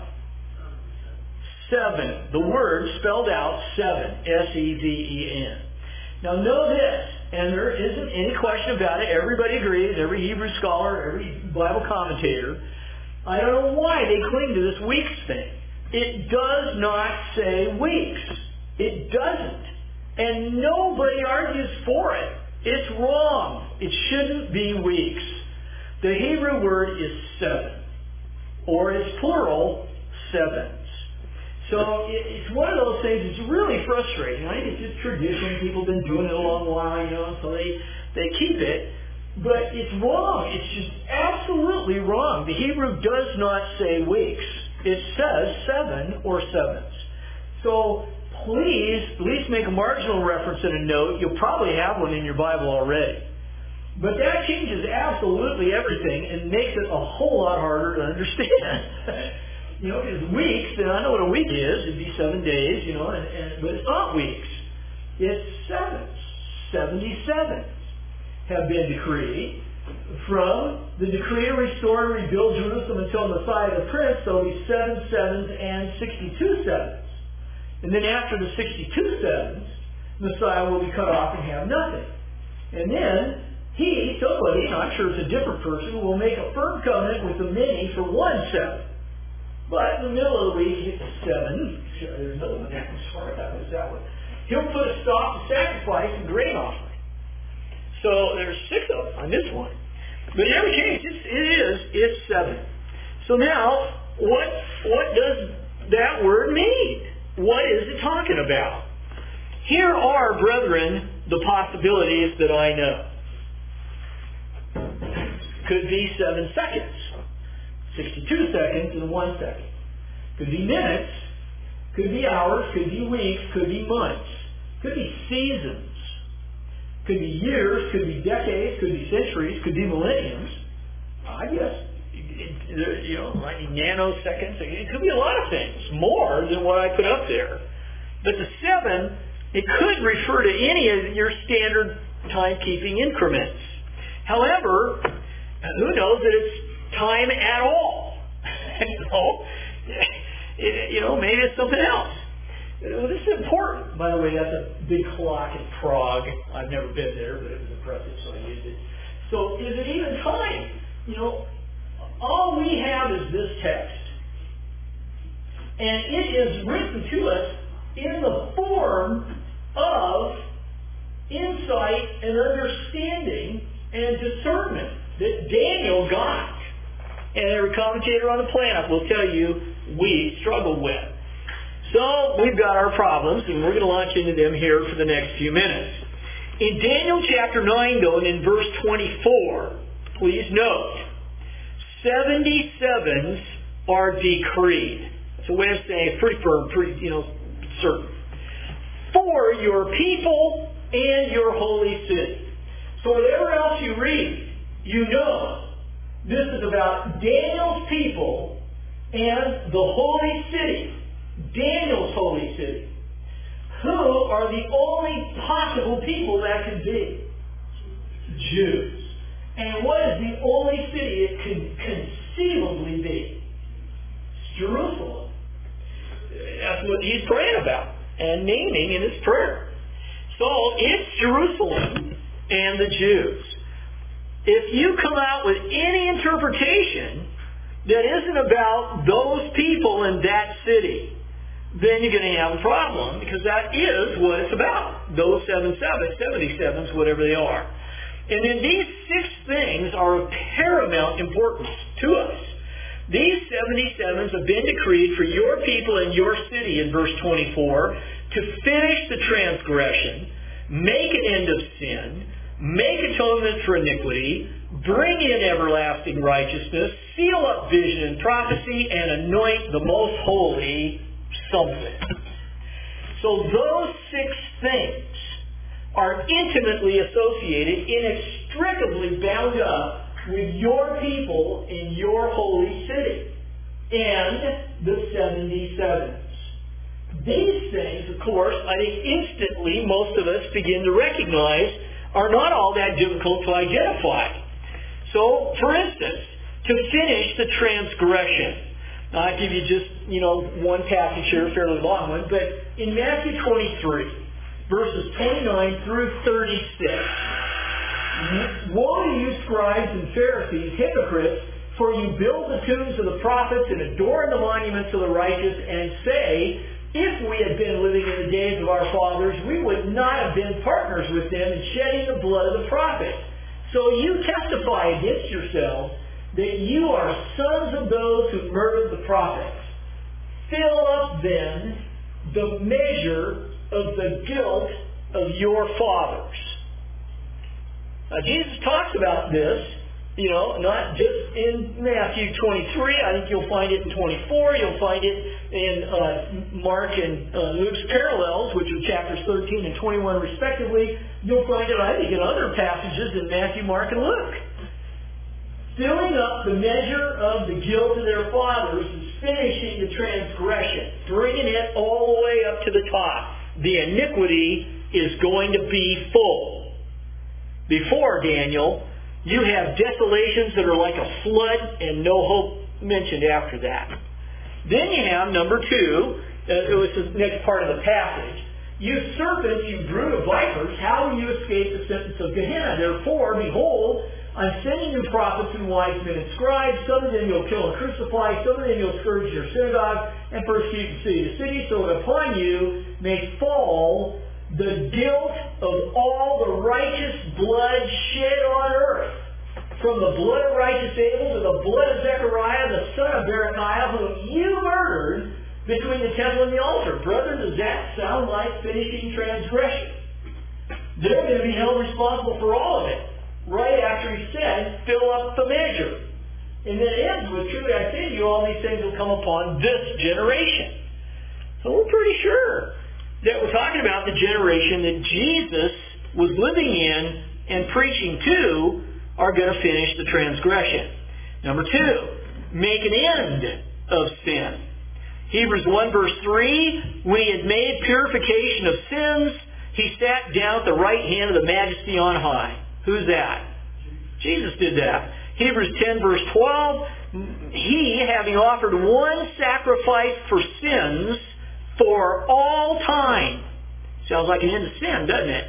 7. The word spelled out 7. S-E-V-E-N. Now know this, and there isn't any question about it. Everybody agrees, every Hebrew scholar, every Bible commentator. I don't know why they cling to this weeks thing. It does not say weeks. It doesn't. And nobody argues for it. It's wrong. It shouldn't be weeks. The Hebrew word is 7. Or it's plural, sevens. So it's one of those things that's really frustrating. I think it's just tradition. People have been doing it a long while, so they keep it. But it's wrong. It's just absolutely wrong. The Hebrew does not say weeks. It says 7 or sevens. So please, at least make a marginal reference in a note. You'll probably have one in your Bible already. But that changes absolutely everything and makes it a whole lot harder to understand. Because weeks, and I know what a week is. It'd be 7 days, but it's not weeks. It's sevens. 77 have been decreed. From the decree to restore and rebuild Jerusalem until Messiah the Prince, there'll be 7 sevens and 62 sevens. And then after the 62 sevens, Messiah will be cut off and have nothing. And then somebody, I'm sure it's a different person, will make a firm covenant with the many for 1 7. But in the middle of the week, it's 7. There's another one there. I'm sorry, that was that one. He'll put a stop to sacrifice and grain offering. So there's 6 of them on this one. But in every case, it's 7. So now, what does that word mean? What is it talking about? Here are, brethren, the possibilities that I know. Could be 7 seconds. 62 seconds and 1 second. Could be minutes. Could be hours. Could be weeks. Could be months. Could be seasons. Could be years. Could be decades. Could be centuries. Could be millenniums. I guess, like nanoseconds. It could be a lot of things. More than what I put up there. But the 7, it could refer to any of your standard timekeeping increments. However, who knows that it's time at all? Maybe it's something else. This is important. By the way, that's a big clock in Prague. I've never been there, but it was impressive, so I used it. So is it even time? All we have is this text. And it is written to us in the form of insight and understanding and discernment that Daniel got. And every commentator on the planet will tell you we struggle with. So we've got our problems, and we're going to launch into them here for the next few minutes. In Daniel chapter 9, though, and in verse 24, please note, 77s are decreed. It's a way of saying it's pretty firm, pretty, certain. For your people and your holy city. So whatever else you read, this is about Daniel's people and the holy city. Daniel's holy city. Who are the only possible people that could be? Jews. And what is the only city it could conceivably be? It's Jerusalem. That's what he's praying about and naming in his prayer. So it's Jerusalem and the Jews. If you come out with any interpretation that isn't about those people in that city, then you're going to have a problem, because that is what it's about. Those 77s, whatever they are. And then these 6 things are of paramount importance to us. These 77s have been decreed for your people and your city in verse 24 to finish the transgression, make an end of sin, make atonement for iniquity, bring in everlasting righteousness, seal up vision and prophecy, and anoint the most holy something. So those 6 things are intimately associated, inextricably bound up with your people in your holy city and the 77s. These things, of course, I think instantly most of us begin to recognize are not all that difficult to identify. So, for instance, to finish the transgression. Now, I'll give you just, one passage here, a fairly long one, but in Matthew 23, verses 29 through 36, woe to you, scribes and Pharisees, hypocrites, for you build the tombs of the prophets and adorn the monuments of the righteous, and say, if we had been living in the days of our fathers, we would not have been partners with them in shedding the blood of the prophets. So you testify against yourselves that you are sons of those who murdered the prophets. Fill up then the measure of the guilt of your fathers. Now, Jesus talks about this, not just in Matthew 23. I think you'll find it in 24. You'll find it in Mark and Luke's parallels, which are chapters 13 and 21 respectively. You'll find it, I think, in other passages in Matthew, Mark, and Luke. Filling up the measure of the guilt of their fathers is finishing the transgression, bringing it all the way up to the top. The iniquity is going to be full. Before Daniel, you have desolations that are like a flood and no hope mentioned after that. Then you have number 2, it was the next part of the passage. You serpents, you brood of vipers, how will you escape the sentence of Gehenna? Therefore, behold, I'm sending you prophets and wise men and scribes. Some of them you'll kill and crucify. Some of them you'll scourge your synagogues and persecute from city to city, so that upon you may fall the guilt of all the righteous blood shed on earth, from the blood of righteous Abel to the blood of Zechariah, the son of Berechiah, whom you murdered between the temple and the altar. Brethren, does that sound like finishing transgression? They're going to be held responsible for all of it. Right after he said, fill up the measure. And then it ends with, truly I say to you, all these things will come upon this generation. So we're pretty sure that we're talking about the generation that Jesus was living in and preaching to are going to finish the transgression. Number 2, make an end of sin. Hebrews 1 verse 3, when he had made purification of sins, he sat down at the right hand of the Majesty on high. Who's that? Jesus did that. Hebrews 10 verse 12, he, having offered one sacrifice for sins for all time. Sounds like an end of sin, doesn't it?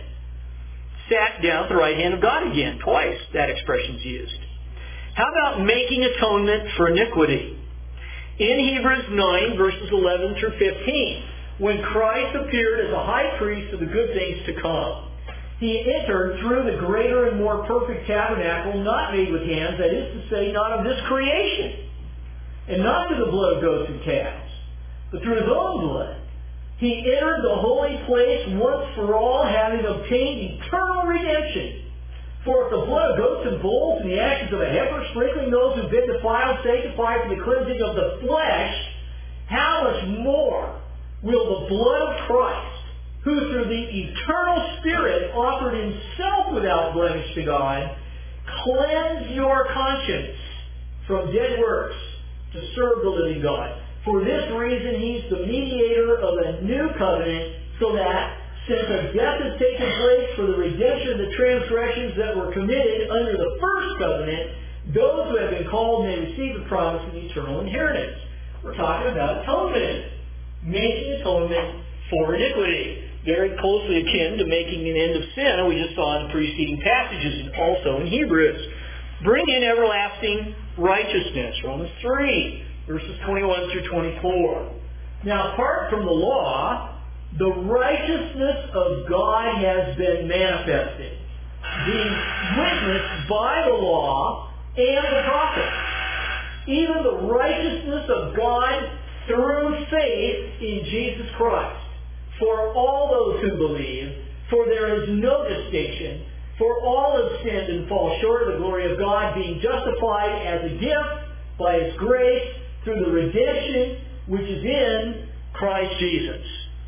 Sat down at the right hand of God again. Twice that expression's used. How about making atonement for iniquity? In Hebrews 9 verses 11 through 15, when Christ appeared as a high priest of the good things to come, he entered through the greater and more perfect tabernacle, not made with hands, that is to say, not of this creation, and not through the blood of goats and calves, but through his own blood. He entered the holy place once for all, having obtained eternal redemption. For if the blood of goats and bulls and the ashes of a heifer, sprinkling those who've been defiled, sanctified for the cleansing of the flesh, how much more will the blood of Christ, who through the eternal Spirit offered himself without blemish to God, cleanse your conscience from dead works to serve the living God. For this reason, he's the mediator of a new covenant, so that, since a death has taken place for the redemption of the transgressions that were committed under the first covenant, those who have been called may receive the promise of eternal inheritance. We're talking about atonement, making atonement for iniquity. Very closely akin to making an end of sin, and we just saw in the preceding passages and also in Hebrews. Bring in everlasting righteousness, Romans 3. Verses 21 through 24. Now, apart from the law, the righteousness of God has been manifested, being witnessed by the law and the prophets, even the righteousness of God through faith in Jesus Christ, for all those who believe, for there is no distinction, For all have sinned and fall short of the glory of God, being justified as a gift by His grace through the redemption which is in Christ Jesus.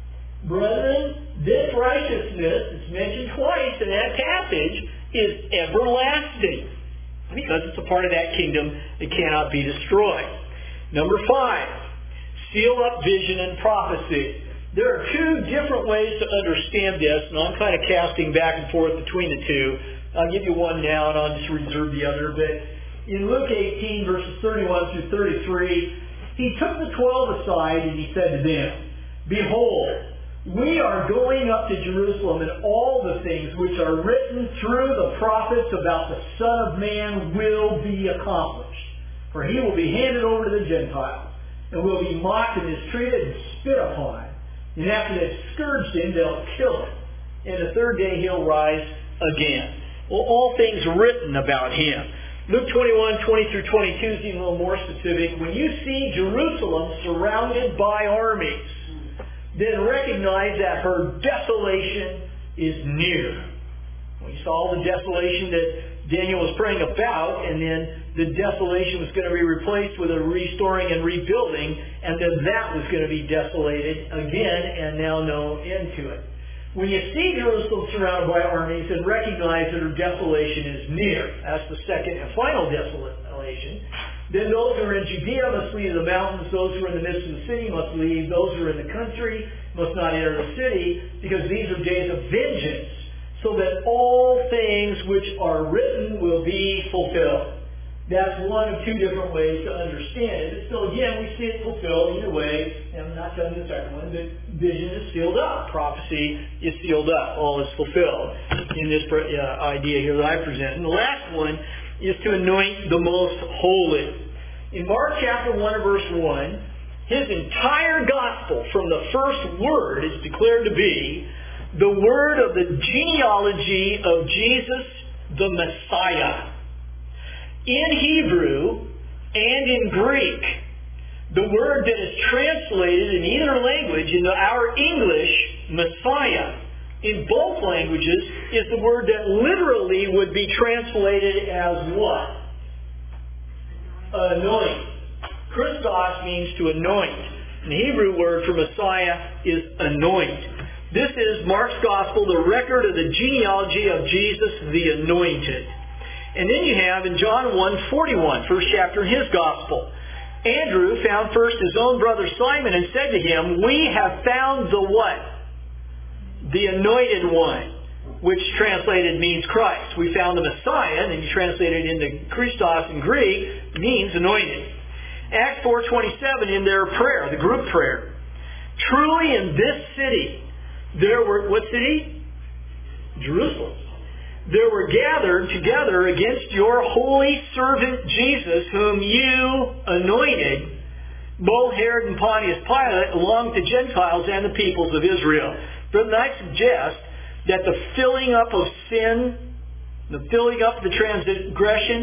Brethren, this righteousness that's mentioned twice in that passage is everlasting, because it's a part of that kingdom that cannot be destroyed. Number 5, seal up vision and prophecy. There are two different ways to understand this, and I'm kind of casting back and forth between the two. I'll give you one now, and I'll just reserve the other. But in Luke 18, verses 31 through 33, He took the 12 aside, and He said to them, Behold, we are going up to Jerusalem, and all the things which are written through the prophets about the Son of Man will be accomplished. For He will be handed over to the Gentiles, and will be mocked and mistreated and spit upon. And after they've scourged Him, they'll kill Him. And the third day He'll rise again. Well, all things written about Him. Luke 21, 20 through 22 is even a little more specific. When you see Jerusalem surrounded by armies, then recognize that her desolation is near. We saw the desolation that Daniel was praying about, and then the desolation was going to be replaced with a restoring and rebuilding, and then that was going to be desolated again, and now no end to it. When you see Jerusalem surrounded by armies, then recognize that her desolation is near. That's the second and final desolation. Then those who are in Judea must flee to the mountains. Those who are in the midst of the city must leave. Those who are in the country must not enter the city, because these are days of vengeance, so that all things which are written will be fulfilled. That's one of two different ways to understand it. So again, we see it fulfilled either way. And I'm not telling you the second one, but vision is sealed up. Prophecy is sealed up. All is fulfilled in this idea here that I present. And the last one is to anoint the most holy. In Mark chapter 1 and verse 1, His entire gospel from the first word is declared to be the word of the genealogy of Jesus the Messiah. In Hebrew and in Greek, the word that is translated in either language into our English, Messiah, in both languages is the word that literally would be translated as what? Anoint. Christos means to anoint. And the Hebrew word for Messiah is anoint. This is Mark's Gospel, the record of the genealogy of Jesus the Anointed. And then you have in John 1:41, first chapter in his Gospel, Andrew found first his own brother Simon and said to him, We have found the what? The Anointed One, which translated means Christ. We found the Messiah, and then you translate it into Christos in Greek, means anointed. Acts 4:27 in their prayer, the group prayer. Truly in this city, there were, what city? Jerusalem. There were gathered together against your holy servant Jesus, whom you anointed, both Herod and Pontius Pilate, along with the Gentiles and the peoples of Israel. But I suggest that the filling up of sin, the filling up of the transgression,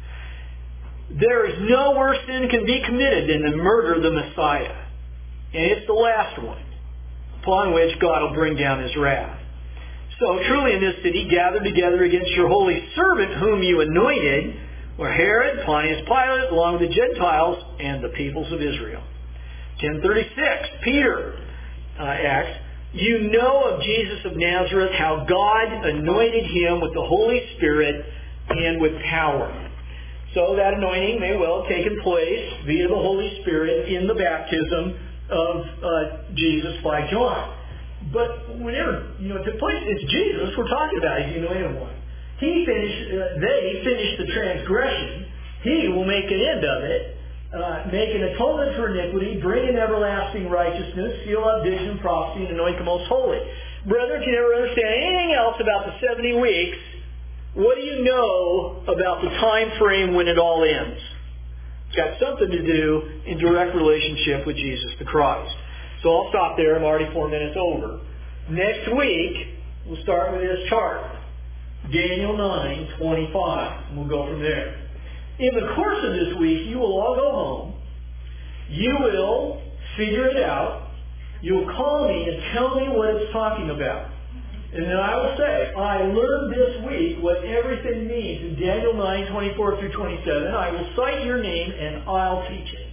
there is no worse sin can be committed than the murder of the Messiah. And it's the last one, upon which God will bring down His wrath. So truly in this city, gathered together against your holy servant, whom you anointed, were Herod, Pontius Pilate, along with the Gentiles and the peoples of Israel. 10:36, Peter asks, You know of Jesus of Nazareth, how God anointed Him with the Holy Spirit and with power. So that anointing may well have taken place via the Holy Spirit in the baptism of Jesus by John. But whenever it took place, it's Jesus we're talking about. He's the anointed one. They finished the transgression. He will make an end of it, make an atonement for iniquity, bring in everlasting righteousness, seal up vision, prophecy, and anoint the most holy. Brethren, if you never understand anything else about the 70 weeks, what do you know about the time frame when it all ends? It's got something to do in direct relationship with Jesus the Christ. So I'll stop there. I'm already 4 minutes over. Next week, we'll start with this chart. Daniel 9:25. And we'll go from there. In the course of this week, you will all go home. You will figure it out. You'll call me and tell me what it's talking about. And then I will say, I learned this week what everything means in Daniel 9:24 through 27. I will cite your name and I'll teach it.